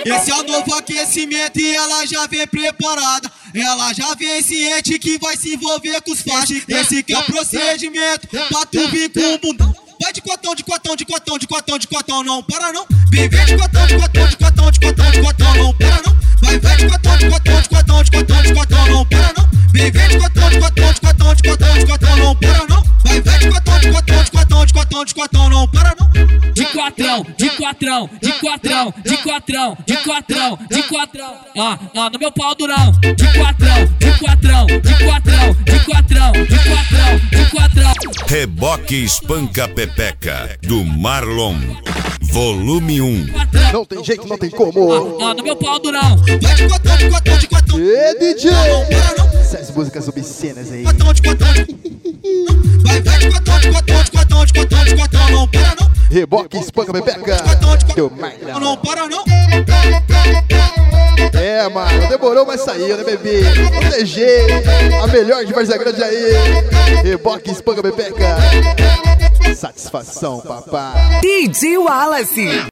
Esse é o novo aquecimento e ela já vem preparada. Ela já vem ciente que vai se envolver com os faixas. Esse que é o procedimento pra tu vir com o bundão. Vai de cotão, de cotão, de cotão, de cotão, de cotão, não para não. Vem de cotão, de cotão, de cotão, de cotão, de cotão, não para não. Vai de cotão, de cotão, de cotão, de cotão, de cotão, não para não. Vem de cotão, de cotão, de cotão, de cotão, de cotão, não para não. Vai de cotão, de cotão, de cotão, de cotão, de cotão, não para não. De quatrão, de quatrão, de quatrão, de quatrão, de quatrão, de quatrão. No meu pau durão. De quatrão, de quatrão, de quatrão, de quatrão, de quatrão, de quatrão. Reboque Espanca Pepeca, do Marlon, volume 1. Não tem jeito, não tem como. No meu pau durão. Vai de cotão, de cotão, de cotão. E DJ, Não para não. essas músicas obscenas aí. Cotão, de cotão. Vai de cotão, de cotão, de cotão, de cotão, de cotão, não para não. Reboque Espanca Pepeca, do Marlon. Não para não. É, mano, demorou, mas saiu, né, bebê? Não tem jeito, a melhor de Várzea Grande aí. Reboque Espanca Pepeca. Satisfação, papai. DJ Wallace.